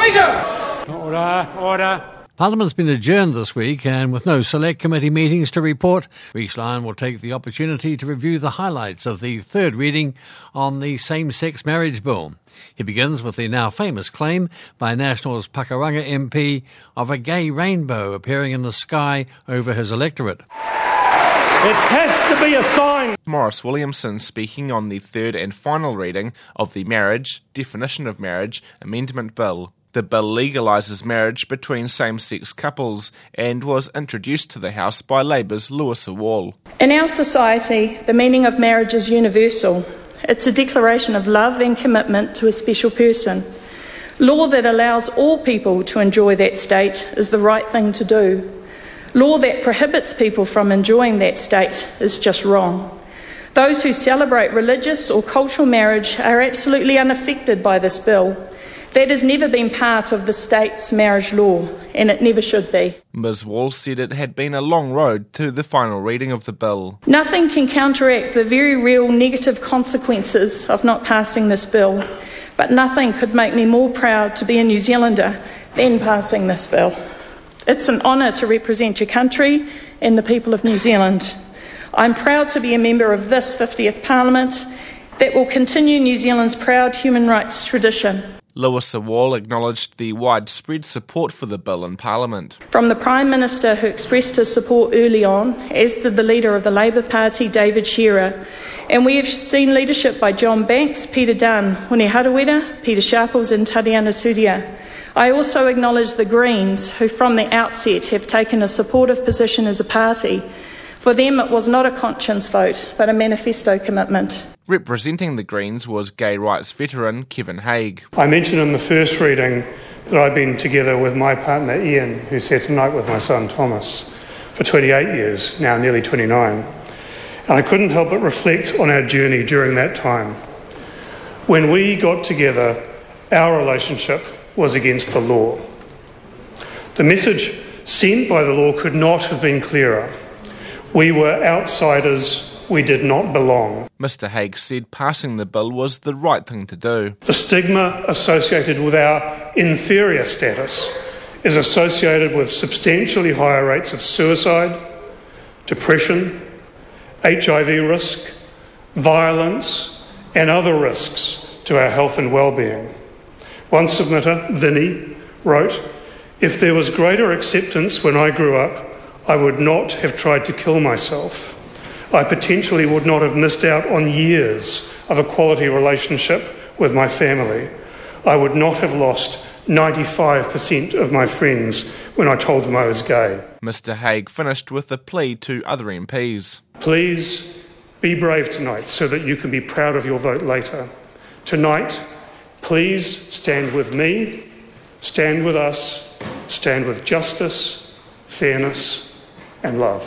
Speaker! Order. Parliament's been adjourned this week, and with no select committee meetings to report, Rhys Lyon will take the opportunity to review the highlights of the third reading on the same-sex marriage bill. He begins with the now famous claim by National's Pakuranga MP of a gay rainbow appearing in the sky over his electorate. It has to be a sign. Maurice Williamson speaking on the third and final reading of the Marriage, Definition of Marriage Amendment Bill. The bill legalises marriage between same-sex couples and was introduced to the House by Labour's Lewis Wall. In our society, the meaning of marriage is universal. It's a declaration of love and commitment to a special person. Law that allows all people to enjoy that state is the right thing to do. Law that prohibits people from enjoying that state is just wrong. Those who celebrate religious or cultural marriage are absolutely unaffected by this bill. That has never been part of the state's marriage law, and it never should be. Ms Wall said it had been a long road to the final reading of the bill. Nothing can counteract the very real negative consequences of not passing this bill, but nothing could make me more proud to be a New Zealander than passing this bill. It's an honour to represent your country and the people of New Zealand. I'm proud to be a member of this 50th Parliament that will continue New Zealand's proud human rights tradition. Lewis Wall acknowledged the widespread support for the bill in Parliament. From the Prime Minister, who expressed his support early on, as did the leader of the Labour Party, David Shearer. And we have seen leadership by John Banks, Peter Dunn, Hone Harawira, Peter Sharples and Tariana Turia. I also acknowledge the Greens, who from the outset have taken a supportive position as a party. For them, it was not a conscience vote, but a manifesto commitment. Representing the Greens was gay rights veteran Kevin Haigh. I mentioned in the first reading that I've been together with my partner Ian, who sat tonight with my son Thomas, for 28 years, now nearly 29. And I couldn't help but reflect on our journey during that time. When we got together, our relationship was against the law. The message sent by the law could not have been clearer. We were outsiders. We did not belong. Mr Haigh said passing the bill was the right thing to do. The stigma associated with our inferior status is associated with substantially higher rates of suicide, depression, HIV risk, violence, and other risks to our health and well-being. One submitter, Vinnie, wrote, "If there was greater acceptance when I grew up, I would not have tried to kill myself. I potentially would not have missed out on years of a quality relationship with my family. I would not have lost 95% of my friends when I told them I was gay." Mr Haigh finished with a plea to other MPs. Please be brave tonight so that you can be proud of your vote later. Tonight, please stand with me, stand with us, stand with justice, fairness and love.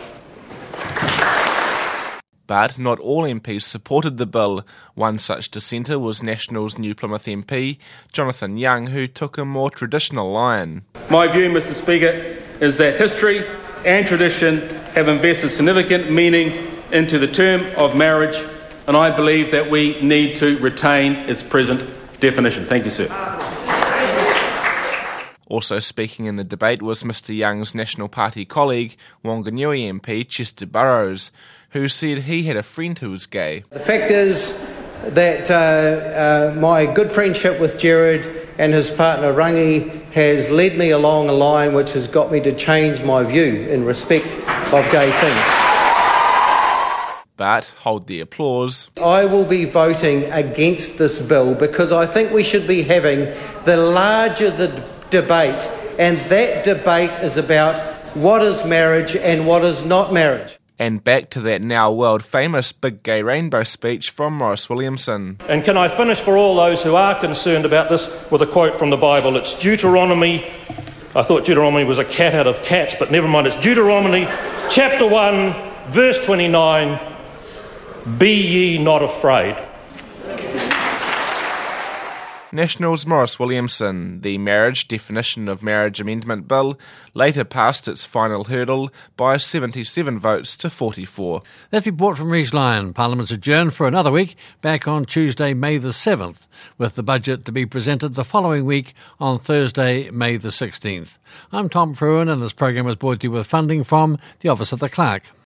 But not all MPs supported the bill. One such dissenter was National's New Plymouth MP, Jonathan Young, who took a more traditional line. My view, Mr Speaker, is that history and tradition have invested significant meaning into the term of marriage, and I believe that we need to retain its present definition. Thank you, sir. Also speaking in the debate was Mr Young's National Party colleague, Wanganui MP Chester Burrows, who said he had a friend who was gay. The fact is that my good friendship with Gerard and his partner Rangi has led me along a line which has got me to change my view in respect of gay things. But, hold the applause, I will be voting against this bill because I think we should be having the larger the debate, and that debate is about what is marriage and what is not marriage. And back to that now world-famous Big Gay Rainbow speech from Maurice Williamson. And can I finish for all those who are concerned about this with a quote from the Bible? It's Deuteronomy. I thought Deuteronomy was a cat out of cats, but never mind. It's Deuteronomy chapter 1, verse 29. Be ye not afraid. Nationals' Maurice Williamson. The Marriage Definition of Marriage Amendment Bill later passed its final hurdle by 77 votes to 44. That report from Rhys Lyon. Parliament's adjourned for another week, back on Tuesday, May the 7th, with the budget to be presented the following week on Thursday, May the 16th. I'm Tom Fruin, and this program was brought to you with funding from the Office of the Clerk.